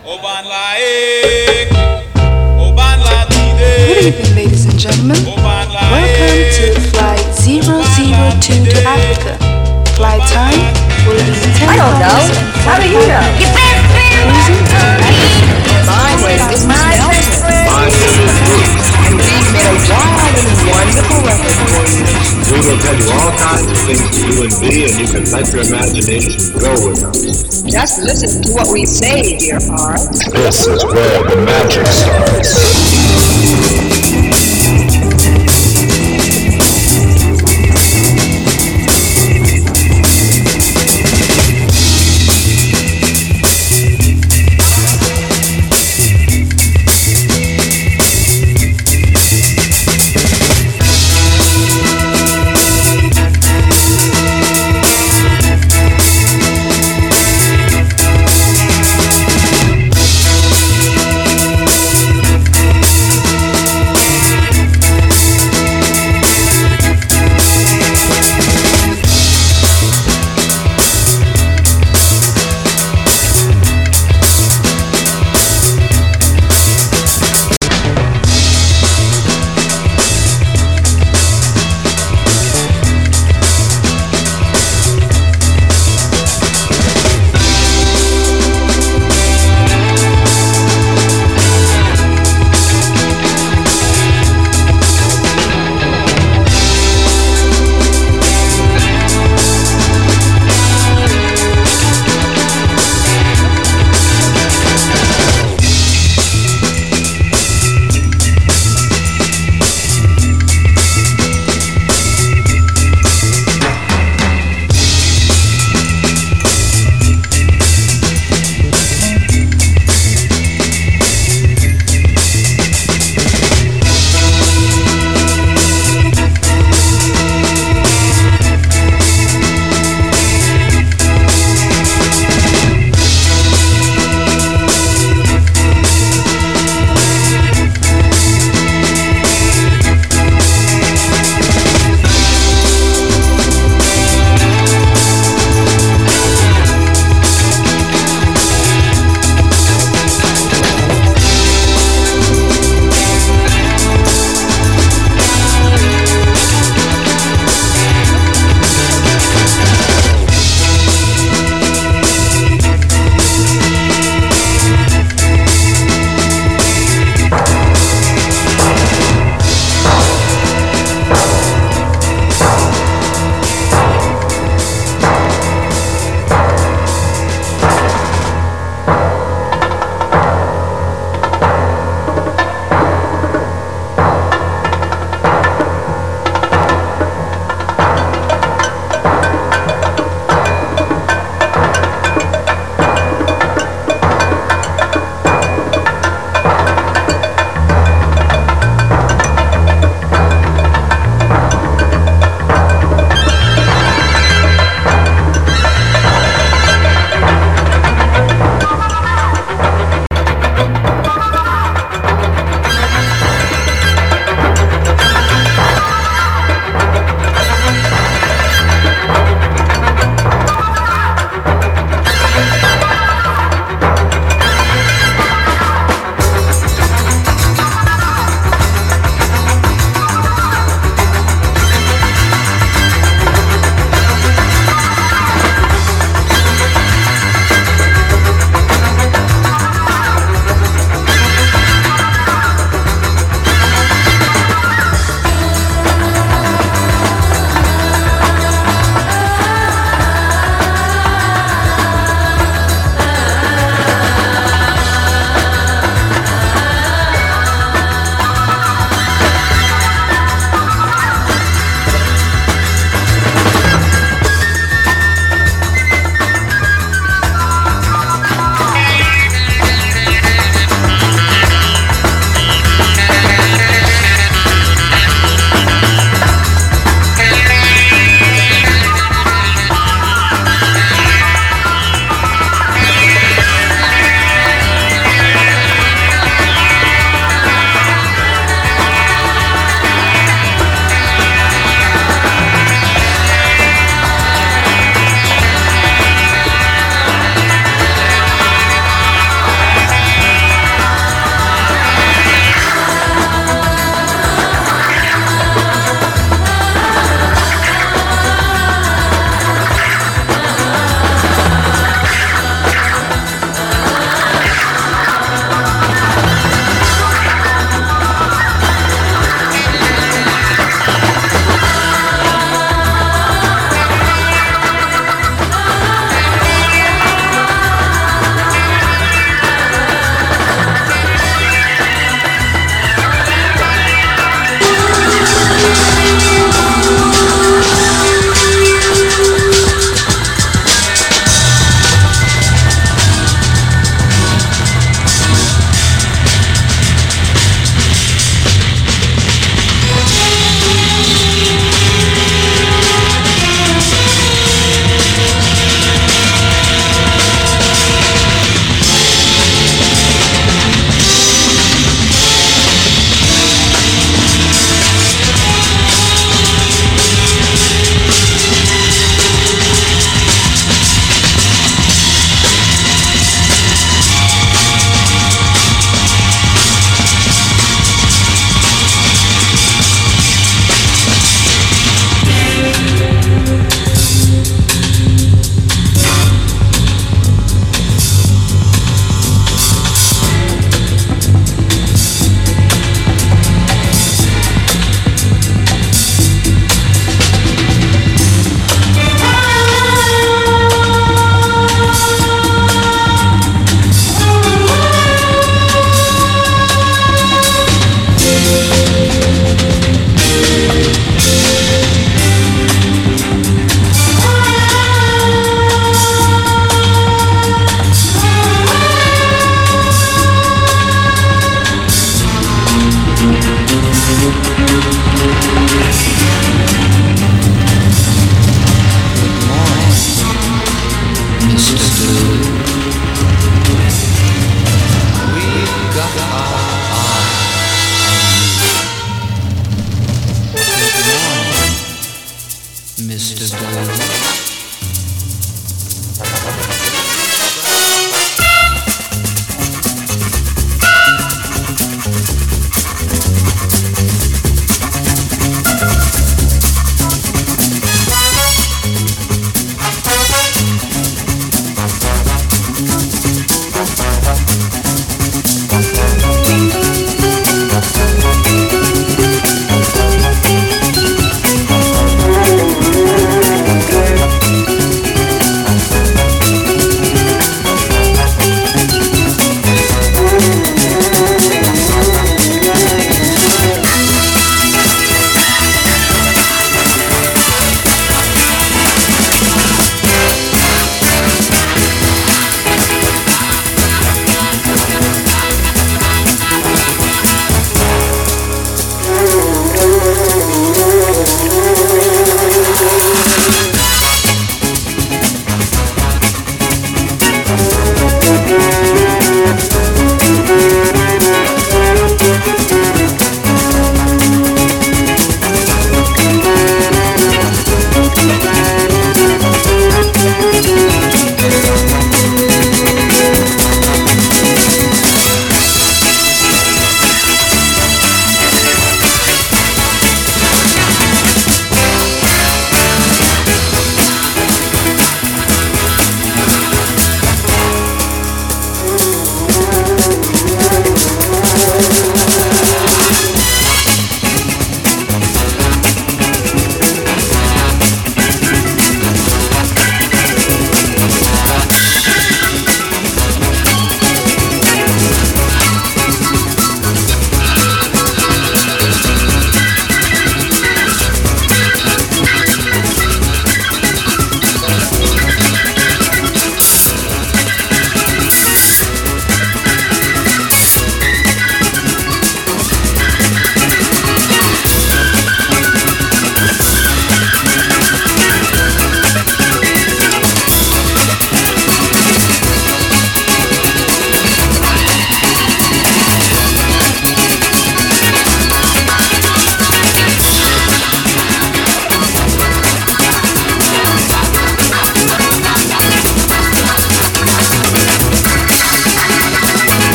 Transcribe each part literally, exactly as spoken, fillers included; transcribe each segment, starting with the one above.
Good evening, ladies and gentlemen. Welcome to Flight zero zero two to Africa. Flight time will be ten I don't know. How do you know? Get back there! My way is my best friend. My name is Bruce. And we've made a wild and wonderful record for you. We will tell you all kinds of things to do and be, and you can let your imagination go with us. Just listen to what we say, dear heart. This is where the magic starts.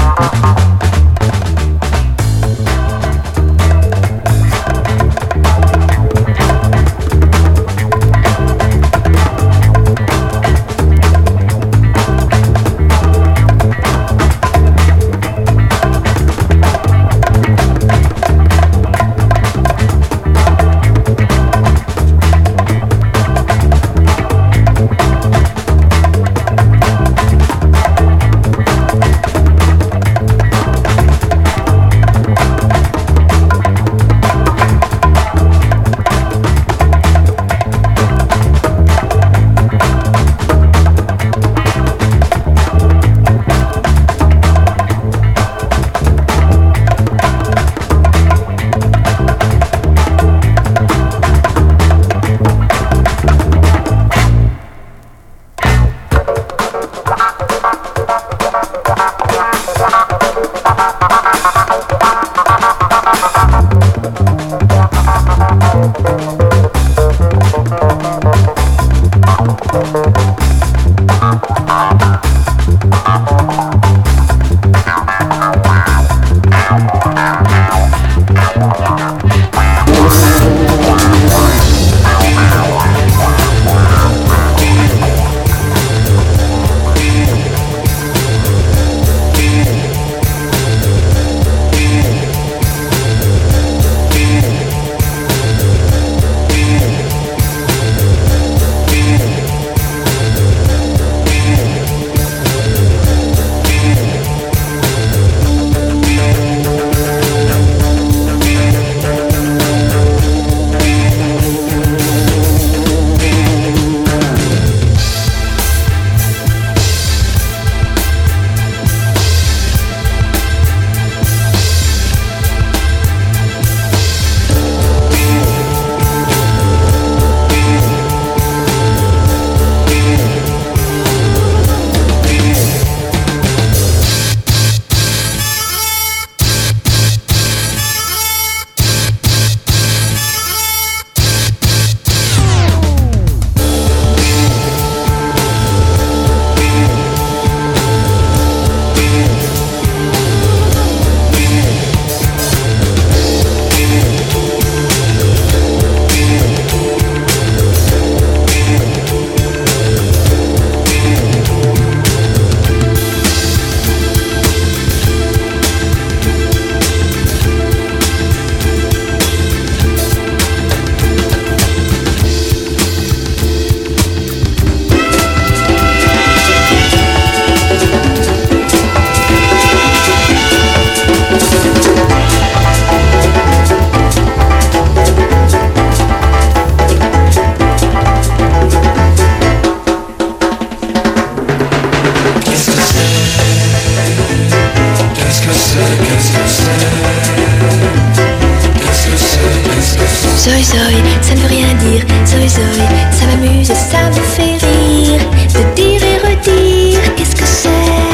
Zoï zoï, ça ne veut rien dire. Zoï zoï, ça m'amuse et ça me fait rire. De dire et redire, qu'est-ce que c'est?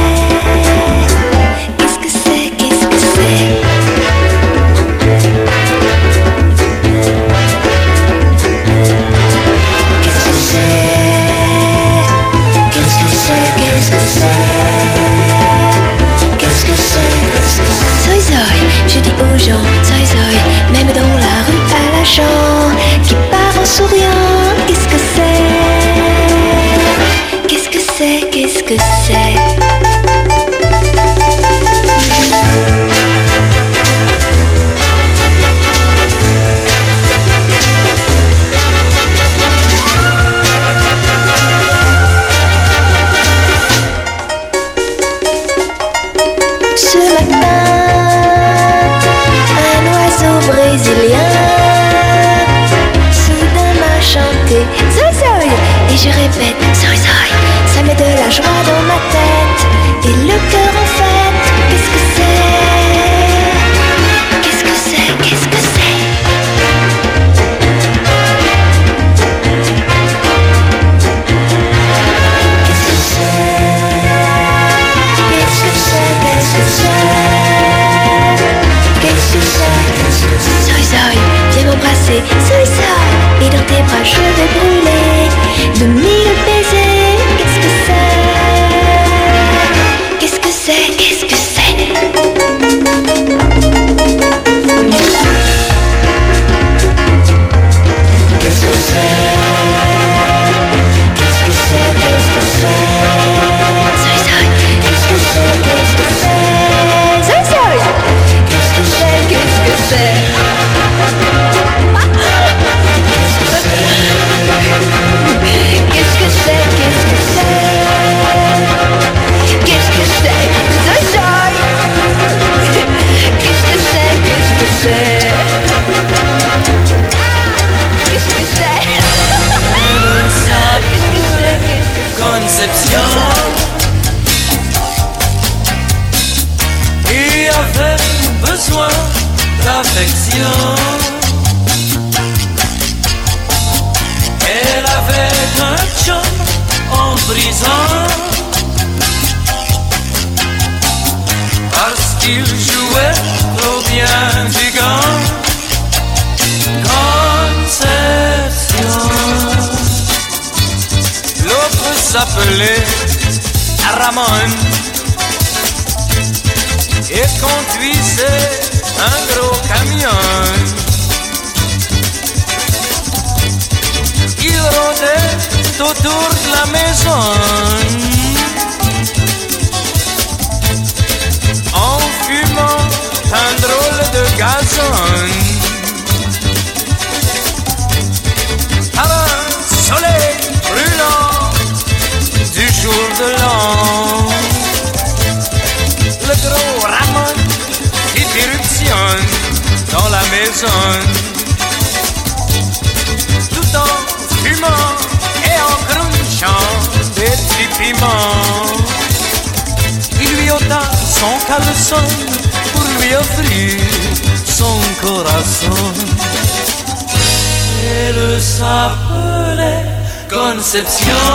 Qu'est-ce que c'est? Qu'est-ce que c'est? Qu'est-ce que c'est? Qu'est-ce que c'est? Qu'est-ce que c'est? Qu'est-ce que c'est? Zoï zoï, je dis aux gens, zoï zoï, même dans la rue à la chambre qui part en souriant. Qu'est-ce que c'est? Qu'est-ce que c'est? Qu'est-ce que c'est? Ce matin, un oiseau brésilien soudain m'a chanté Zoï zoï, et je répète Zoï zoï, ça met de la joie dans ma tête et le cœur en fête. Qu'est-ce que c'est? Qu'est-ce que c'est? Qu'est-ce que c'est? Qu'est-ce que c'est? Qu'est-ce que c'est? Qu'est-ce que c'est? Zoï zoï, viens m'embrasser, zoï zoï, et dans tes bras je vais brûler de mille baisers. Qu'est-ce que c'est? Qu'est-ce que c'est? Qu'est-ce que c'est? avait besoin d'affection. Elle avait un chum en prison parce qu'il jouait trop bien du gant. Conception. L'autre s'appelait Ramon et conduisait un gros camion. Il rôdait autour de la maison en fumant un drôle de gazon. Par un soleil brûlant du jour de l'an, le gros Ramon fit irruption dans la maison, tout en fumant et en crunchant des petits piments. Il lui ôta son caleçon pour lui offrir son corazon. Elle s'appelait Conception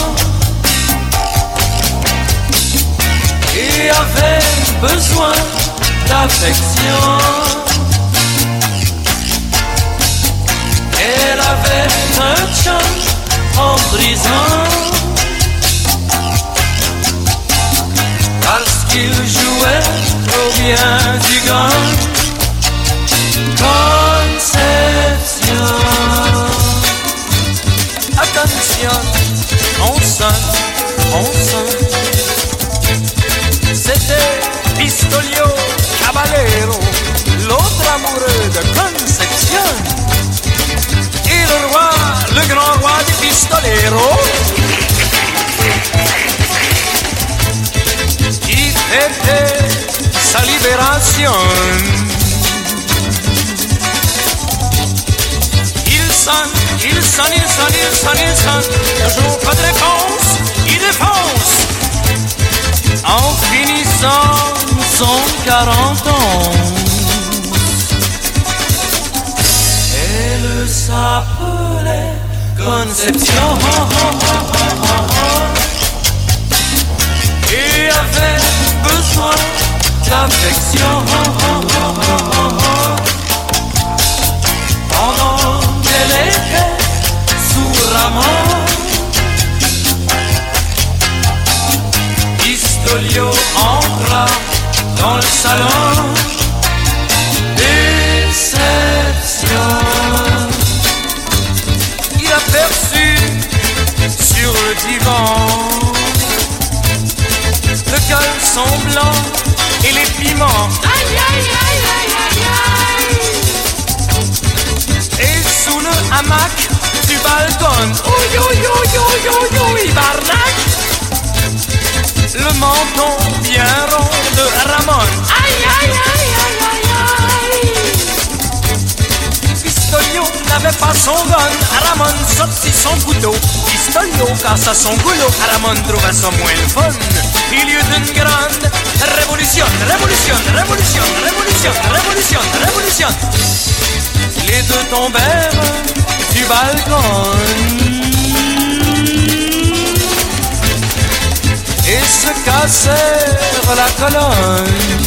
et avait besoin d'affection. Elle avait un chum en prison parce qu'il jouait trop bien du gant. Conception. Attention, on sonne, on sonne. C'était Pistolio Caballero, l'autre amoureux de Conception. Et le roi, le grand roi du pistolero, qui fêtait sa libération. Il sonne, il sonne, il sonne, il sonne, il sonne. Toujours pas de réponse, il défonce. En finissant son quarante ans. Elle s'appelait Conception et avait besoin d'affection. Pendant qu'elle était sous Ramon, Pistolio entra dans le salon. Déception. Il aperçut sur le divan le caleçon blanc et les piments. Aïe, aïe, aïe, aïe, aïe, aïe. Et sous le hamac du balcon, oh yo yo yo yo yo, il barnaque. Le menton bien rond de Ramon. Aïe, aïe, aïe, aïe, aïe, aïe. Pistolio n'avait pas son gun. Ramon sortit son couteau. Pistolio cassa son goulot. Ramon trouva ça moins le fun. Il y eut une grande révolution, révolution, révolution, révolution, révolution, révolution. Les deux tombèrent du balcon et se cassèrent la colonne.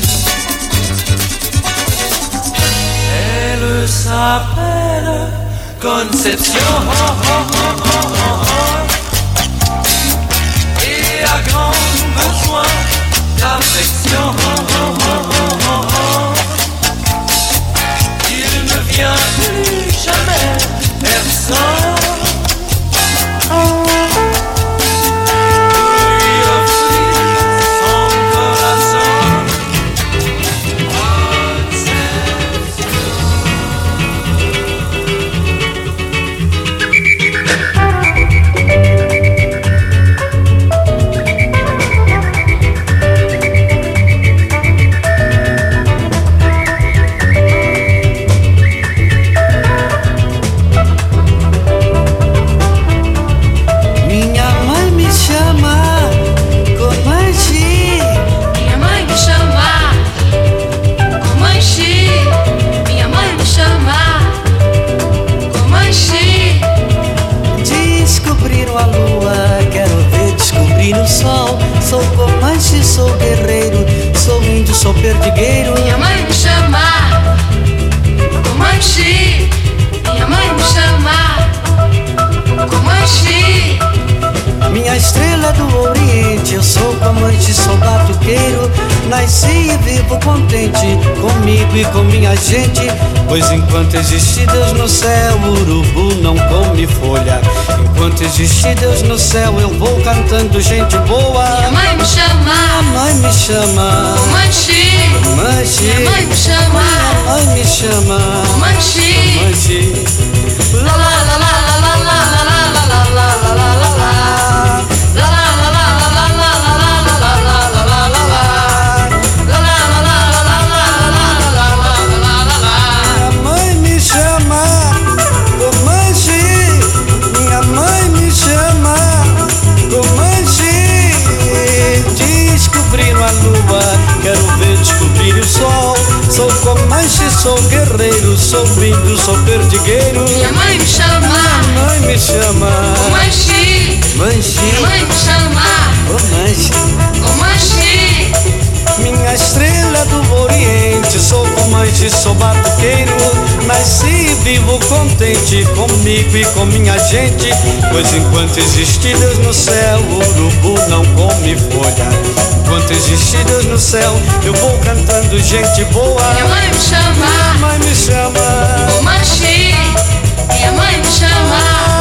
Elle s'appelle Conception et a grand besoin d'affection. Il ne vient plus jamais personne. sou perdigueiro. Minha mãe me chama Comanche. Minha mãe me chama Comanche. Minha estrela do Oriente, eu sou Comanche, sou batuqueiro. Nasci e vivo contente comigo e com minha gente, pois enquanto existe Deus no céu, o urubu não come folha. Enquanto existe Deus no céu, eu vou cantando gente boa. Minha mãe me chama, minha mãe me chama Comanche. Comanche. Minha mãe me chama, minha mãe me chama Comanche. Comanche. La la la la la la la la la la la la la la. Quero ver descobrir o sol. Sou Comanche, sou guerreiro, sou lindo, sou perdigueiro. Minha mãe me chama, minha mãe me chama Comanche. Comanche. Minha mãe me chama Comanche. Comanche. Minha estrela do Oriente, sou Comanche, sou batuqueiro. Nasci e vivo contente comigo e com minha gente, pois enquanto existe Deus no céu, o urubu não come folha. Enquanto existe Deus no céu, eu vou cantando gente boa. Minha mãe me chama, minha mãe me chama Comanche. Minha mãe me chama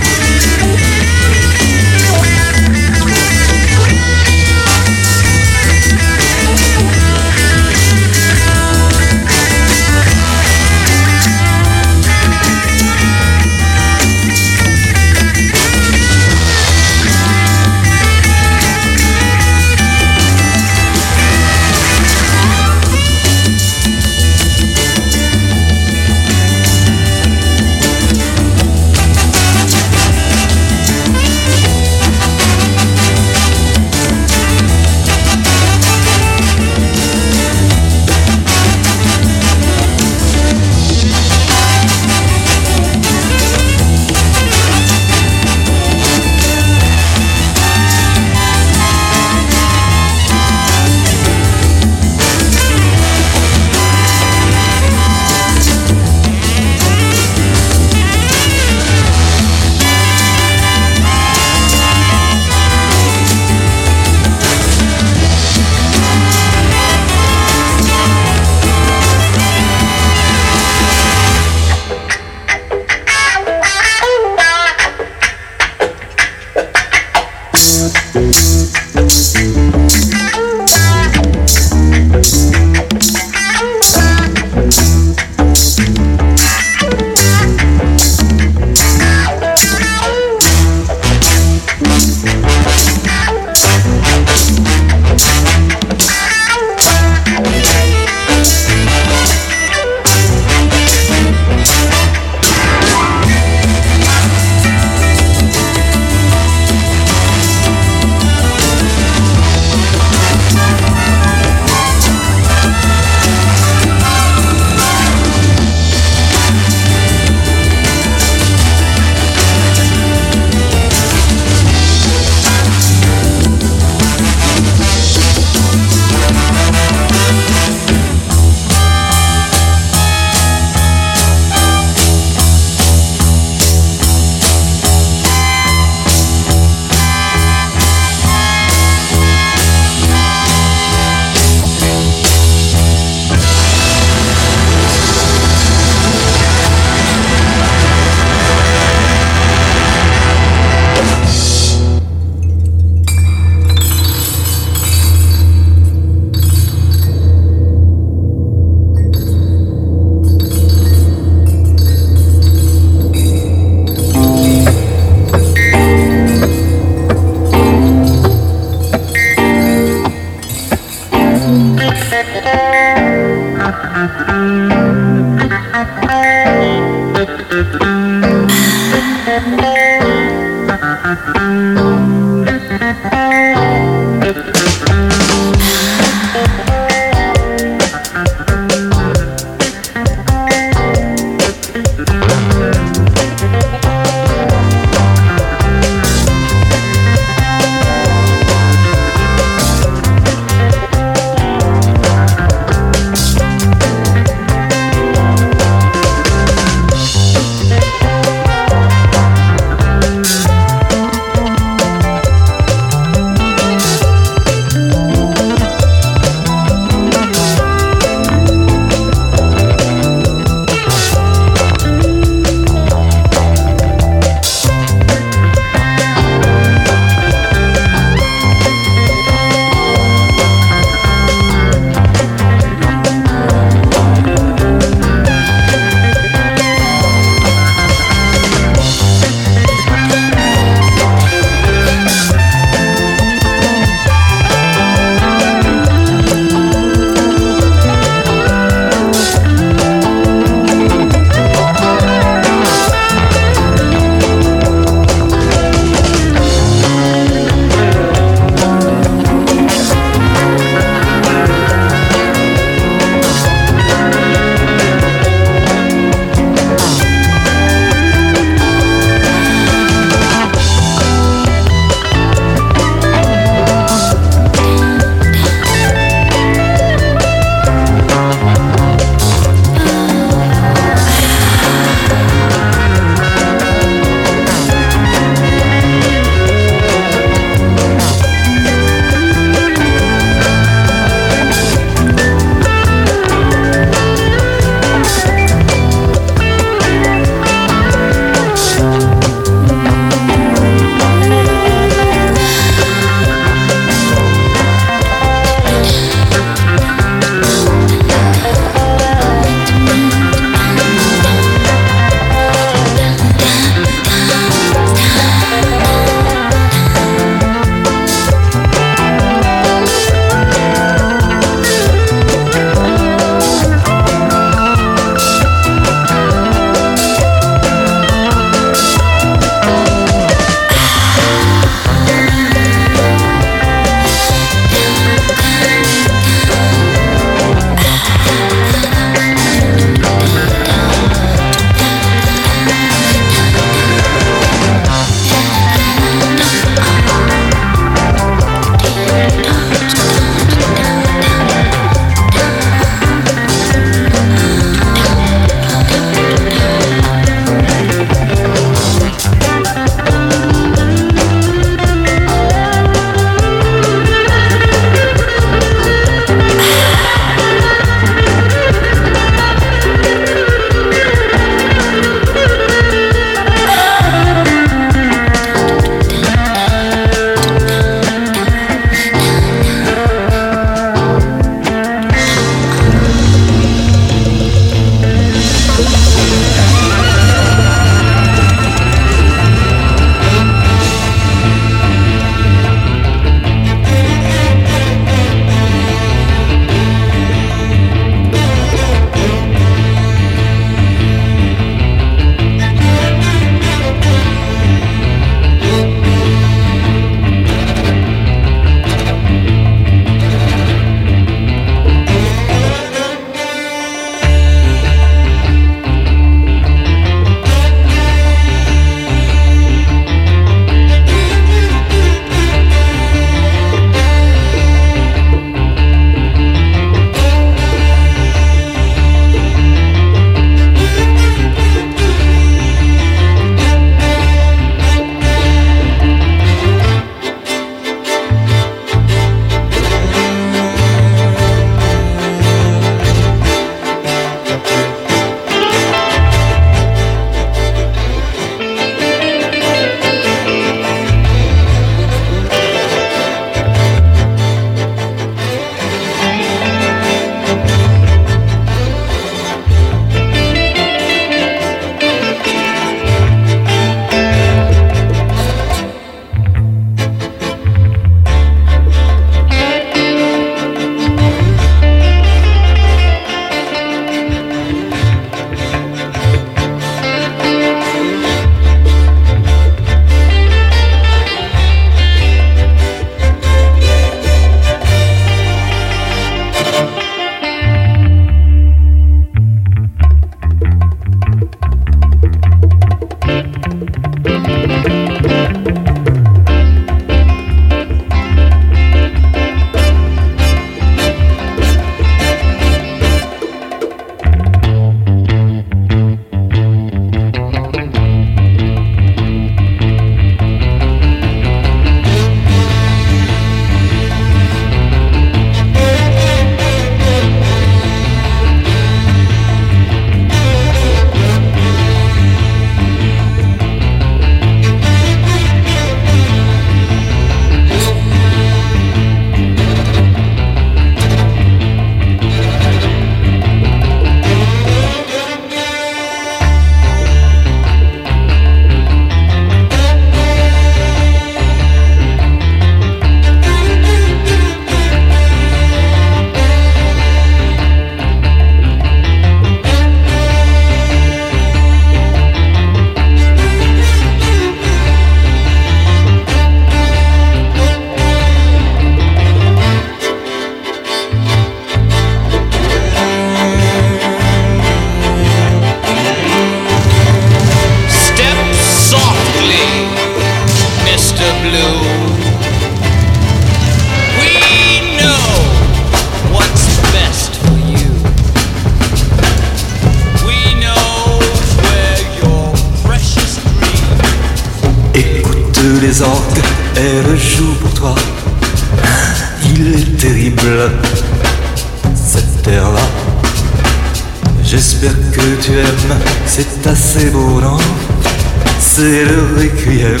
elle joue pour toi. Il est terrible, cette terre-là. J'espère que tu aimes, c'est assez beau, non? C'est le requiem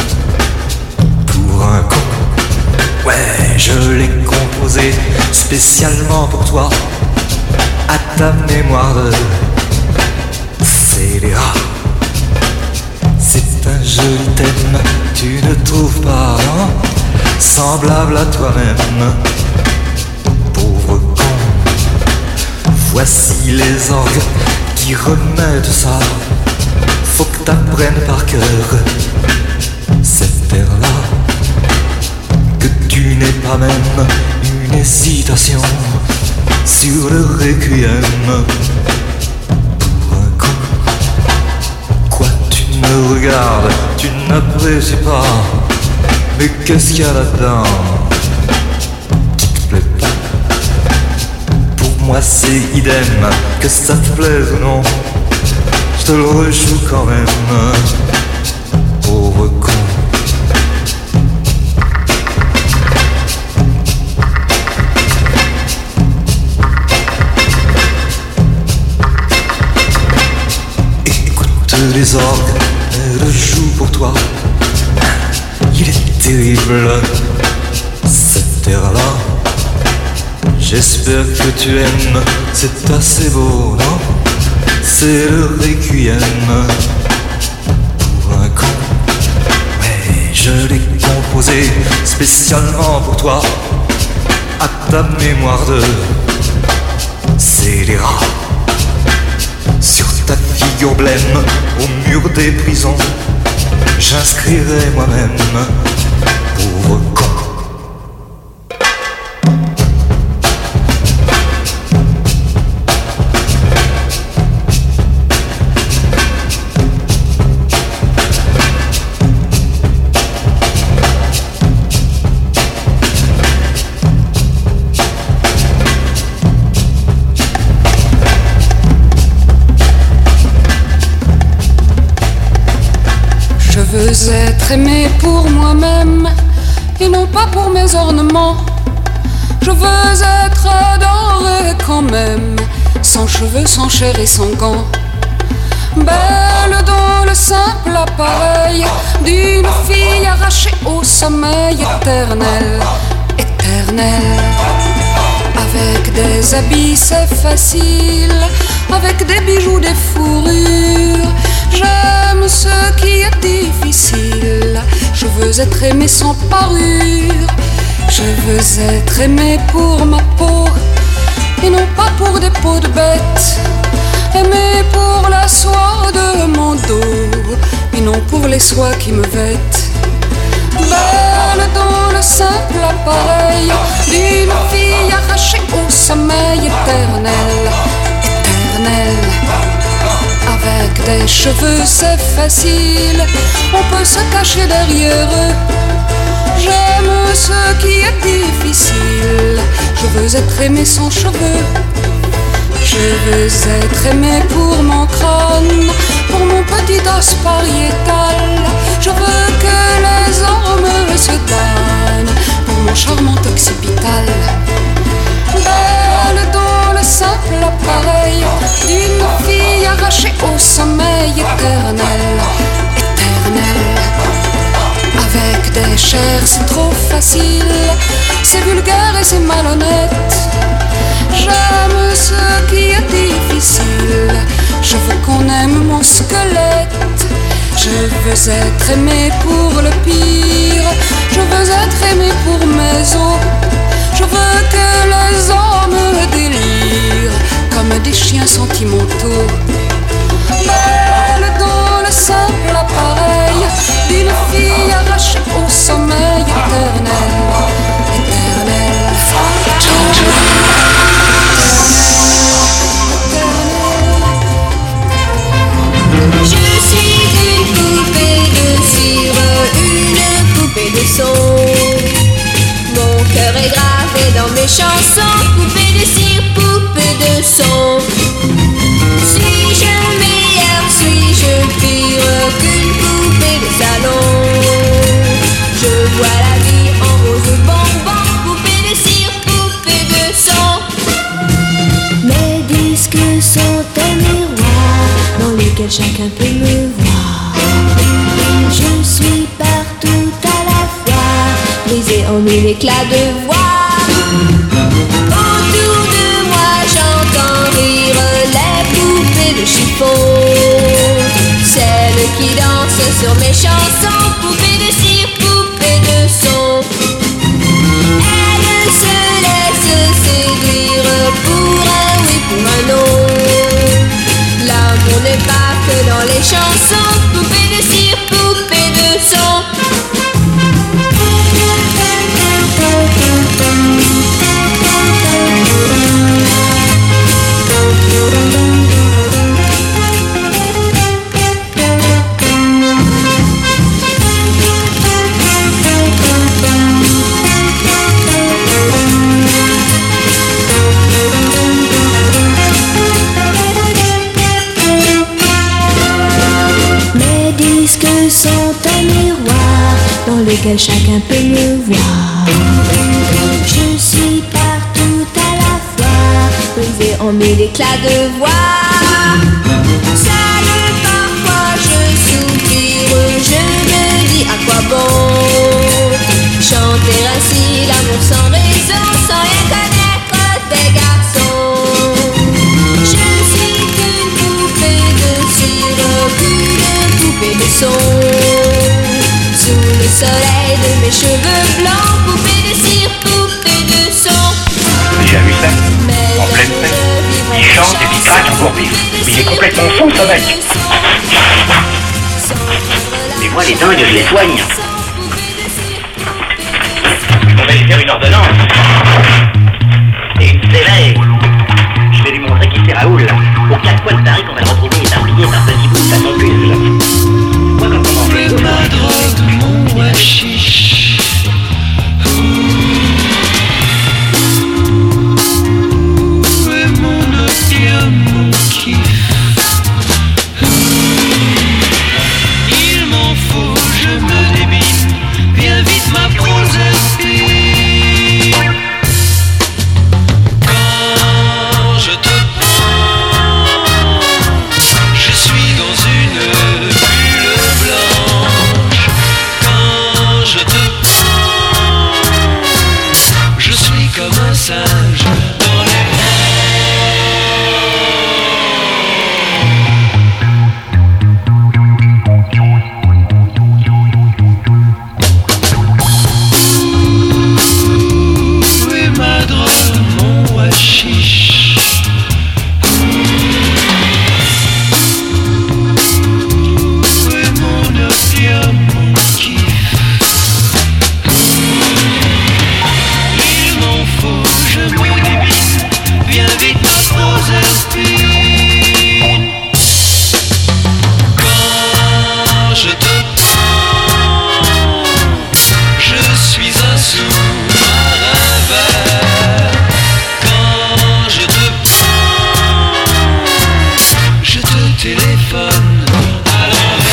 pour un con. Ouais, je l'ai composé spécialement pour toi, à ta mémoire de scélérat. C'est un joli thème, tu ne trouves pas, non? Semblable à toi-même, pauvre con. Voici les orgues qui remettent ça. Faut que t'apprennes par cœur cette terre-là, que tu n'aies pas même une hésitation sur le requiem pour un con. Quoi, tu me regardes, tu n'apprécies pas, mais qu'est-ce qu'il y a là-dedans? Tu te plais pas? Pour moi c'est idem, que ça te plaise ou non, je te le rejoue quand même, pauvre con. Écoute les orgues, elle joue pour toi. Il est terrible, cette terre-là. J'espère que tu aimes, c'est assez beau, non? C'est le requiem pour un con. Ouais, je l'ai composé spécialement pour toi, à ta mémoire de scélérat. Sur ta figure blême, au mur des prisons, j'inscrirai moi-même, pauvre con. Je veux être aimé pour moi-même et non pas pour mes ornements. Je veux être adoré quand même, sans cheveux, sans chair et sans gants. Belle dans le simple appareil d'une fille arrachée au sommeil éternel, éternel. Avec des habits c'est facile, avec des bijoux, des fourrures. J'aime ce qui est difficile. Je veux être aimé sans parure. Je veux être aimé pour ma peau et non pas pour des peaux de bête. Aimé pour la soie de mon dos et non pour les soies qui me vêtent. Belle dans le simple appareil d'une fille arrachée au sommeil éternel, éternel. Avec des cheveux c'est facile, on peut se cacher derrière eux. J'aime ce qui est difficile. Je veux être aimé sans cheveux. Je veux être aimé pour mon crâne, pour mon petit os pariétal. Je veux que les hommes se donnent pour mon charmant occipital. Belle dans le simple appareil d'une fille arrachée au sommeil éternel, éternel. Avec des chairs c'est trop facile, c'est vulgaire et c'est malhonnête. J'aime ce qui est difficile, je veux qu'on aime mon squelette. Je veux être aimé pour le pire, je veux être aimé pour mes os. Je veux que les hommes délirent comme des chiens sentimentaux. Belle dans le simple appareil d'une fille arrachée au sommeil éternel, éternel. Je suis une poupée de cire, une poupée de son. Mon cœur est gravé dans mes chansons, poupée de cire, poupée de son. Suis-je meilleure, suis-je pire qu'une poupée de salon? Je vois la lequel chacun peut me voir. Je suis partout à la fois, brisée en mille éclats de voix. Autour de moi j'entends rire les poupées de chiffon, celles qui dansent sur mes chansons, poupées de cire, poupées de son. Elles se laissent séduire pour un oui, pour un non. L'amour n'est pas que dans les chansons, poupées de cire, poupées de son. Mes disques sont un miroir dans lequel chacun peut me voir. Je suis partout à la fois, brisée en mille éclats de voix. Seule parfois je soupire, je me dis à quoi bon chanter ainsi l'amour sans raison, sans rien connaître des garçons. Je suis une poupée de cire, une poupée de son. Sous le soleil de mes cheveux blancs, poupée de cire, poupée de son. J'ai déjà vu ça, en pleine fête. Il chante et il craque encore pire. Mais il est complètement fou, ce mec. Mais moi, les dingues, je les soigne. On va lui faire une ordonnance. Et c'est vrai. Je vais lui montrer qui c'est Raoul. Pour quatre fois de Paris qu'on va le retrouver éparpillé par petits bouts de façon plus. Moi, quand on en fait, ma drogue, mon hashish. Où est mon opium, mon kiff? Il m'en faut, je me débine. Viens vite ma Proserpine. Quand je te prends, je suis dans une bulle blanche. Quand je te prends, je suis comme un singe dans les Où est ma drogue, mon hashish? Où est mon opium, mon kiff? Il m'en faut, je me débine. Viens vite ma Proserpine. Quand je te prends, je suis un sous-marin vert. Quand je te prends, je te téléphone à l'envers.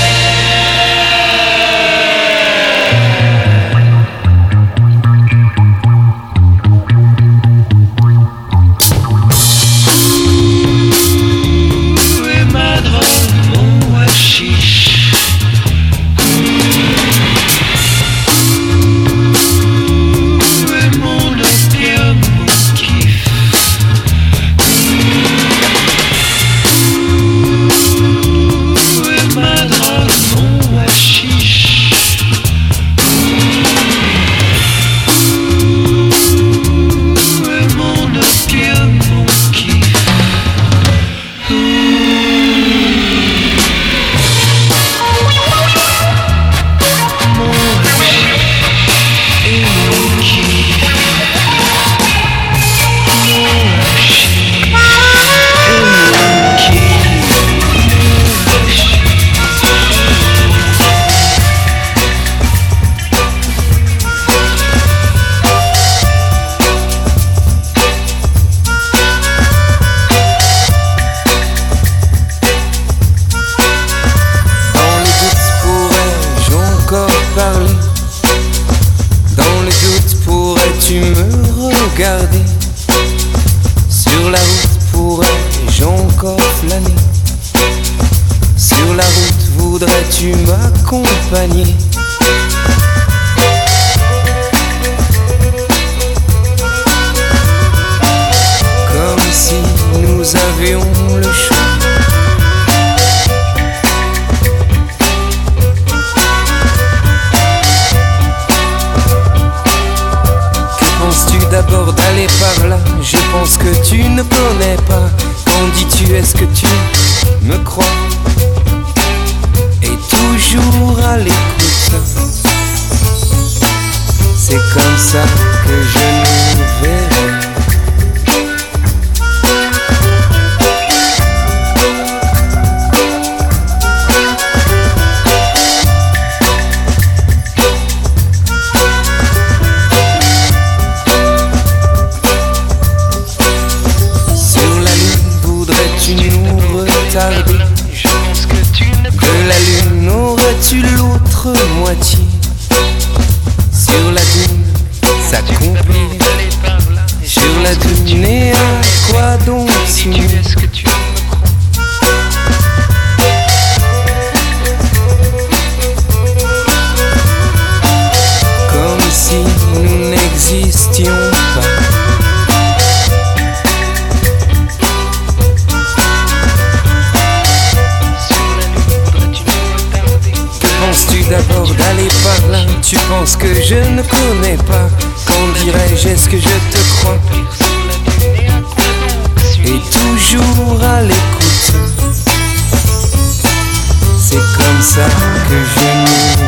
Où est ma drogue, mon hashish? Où est mon opium, mon kiff? Où est ma drogue, mon hashish? Où est mon opium, mon kiff? Mon hashish et mon kiff. Mon hashish et mon kiff. Dans les doutes pourrais-je encore parler? Dans les doutes pourrais-tu me regarder? Sur la route pourrais-je encore flâner? Sur la route, voudrais-tu m'accompagner? Comme si nous avions le choix. D'abord d'aller par là, je pense que tu ne connais pas. Quand dis-tu est-ce que tu me crois? Et toujours à l'écoute. C'est comme ça que je nous verrai. Je pense que tu ne de la lune aurais-tu l'autre moitié? Sur la dune, s'accomplir. Sur la dune, et à quoi donc s'unir? Est-ce que tu me crois? Comme si nous n'existions pas. Penses-tu d'abord d'aller par là? Tu penses que je ne connais pas? Quand dirais-je est-ce que je te crois? Et toujours à l'écoute. C'est comme ça que je nous